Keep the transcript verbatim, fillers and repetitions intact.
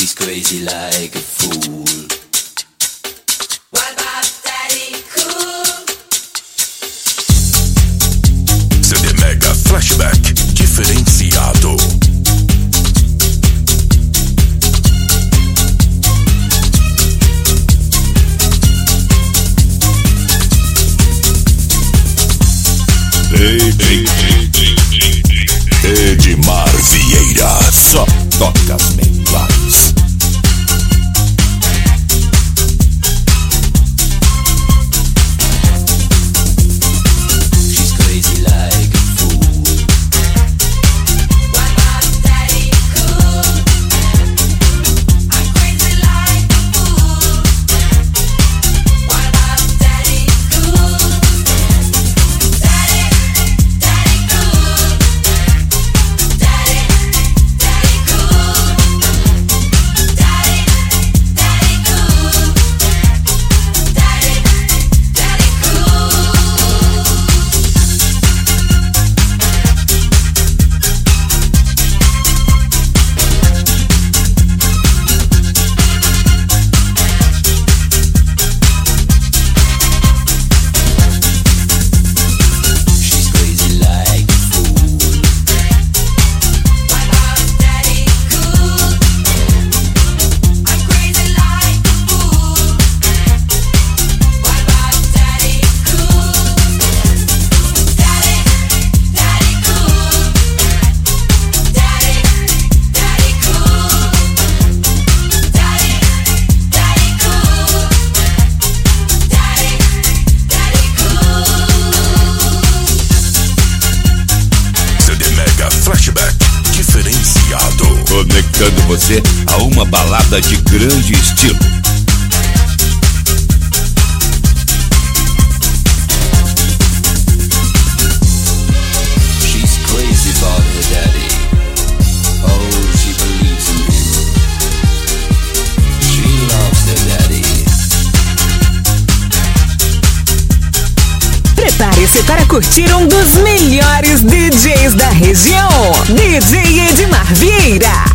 She's crazy like a fool. What about Daddy Cool? C D Mega Flashback diferenciado. Edmar Vieira, só toca as melhores. She's crazy like a fool. What about Daddy Cool? I'm crazy like a fool. What about Daddy Cool? Daddy, Daddy Cool. Daddy, Daddy Cool. Daddy, Daddy Cool. Daddy, Daddy Cool. She's crazy like a fool. What about Daddy Cool? I'm crazy like a fool. What about Daddy Cool? Daddy, Daddy Cool. Daddy, Daddy Cool. Daddy, Daddy Cool. Daddy, Daddy Cool. C D Mega Flashback diferenciado. Conectando você a uma balada de grande estilo. She's crazy about her daddy. Oh, she believes in him. She loves her daddy. Prepare-se para curtir um dos melhores D Js da região. D J Edmar Vieira.